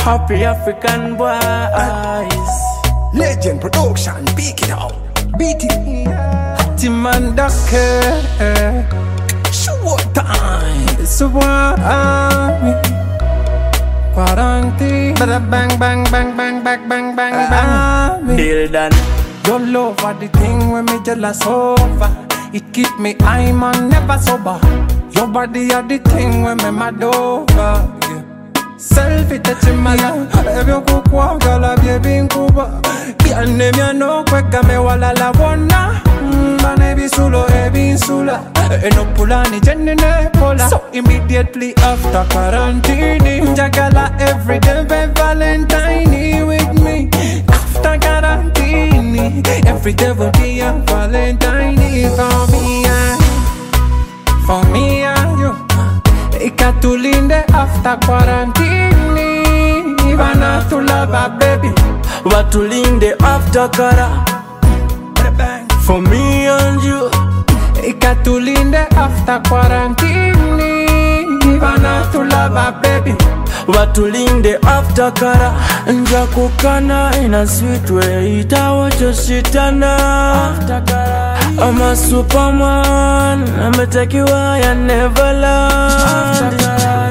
Happy African boys. Legend production, pick it out. Beat it. Timan Dake. Showtime. It's a one. Quarantine. Bada bang bang bang bang bang bang bang bang. Deal done. Your love are the thing when me jealous over. It keep me high man never sober. Your body are the thing when me mad over. Selfie touching my love. Baby kukwa gala baby nkuba. Girl name ya no kweka me wala la wana. Bane bisulo ebi insula. Eno pulani jenne ne pola. So immediately after quarantine, jagala every day be Valentine with me. After quarantine, every day will be a Valentine for me and for me and you. Ikatulinde after quarantine. Ivana to love a baby. Watulinde after kara. For me and you. Ikatulinde after quarantine. Ivana to love a baby. Watulinde after kara. Nja kukana in a sweet way. Itawa joshitana after kara. I'm a superman. I'ma take you high and never land.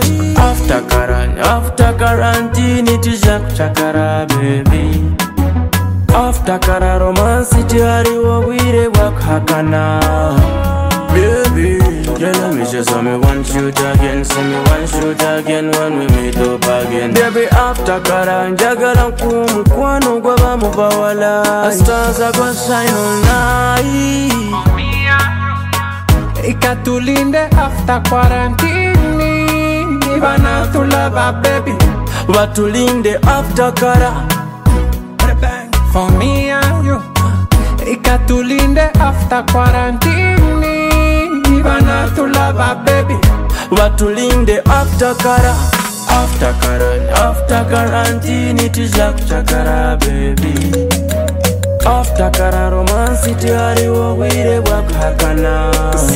After quarantine, it is Chakara, baby. After kara romance, it is we work hakana, baby. Girl, me just me one shoot again, see me one shoot again when we meet up again. Baby, after kara, jagala kwano gwaba mubawala. Stars are gonna shine all night. Ikatulinde after quarantine. Ivana to love a baby. Watulinde after kara. For me and you. Ikatulinde after quarantine. Ivana to love a baby. Watulinde after kara. After quarantine, it is Chakara, baby. After kara romance, it is we work hakana.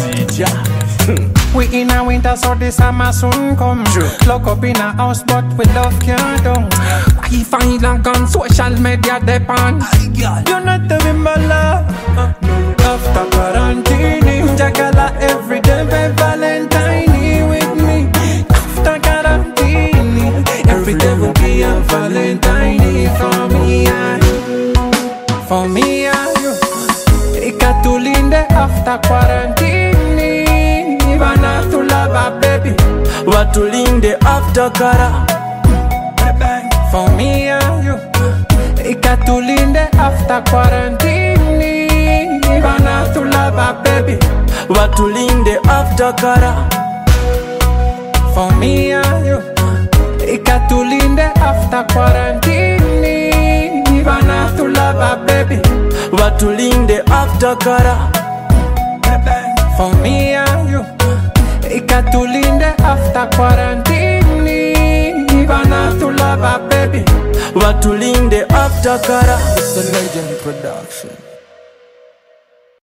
We in a winter, so the summer soon come. Lock up in a house, but we love can't do. I find like on social media depend. You're not doing my love. After quarantine, jagala every day be Valentine with me. After quarantine, every day will be a Valentine for me and for me and you. Ikatulinde after quarantine. Ivana to love a baby. Watulinde after kara. For me and you. Ikatulinde after quarantine. Ivana to love a baby. Watulinde after kara. For me and you. Ikatulinde after quarantine. Ivana to love a baby. Watulinde after kara. For me and you. Ikatulinde after quarantine. Ivana to love a baby. Watulinde after kara. It's a legend production.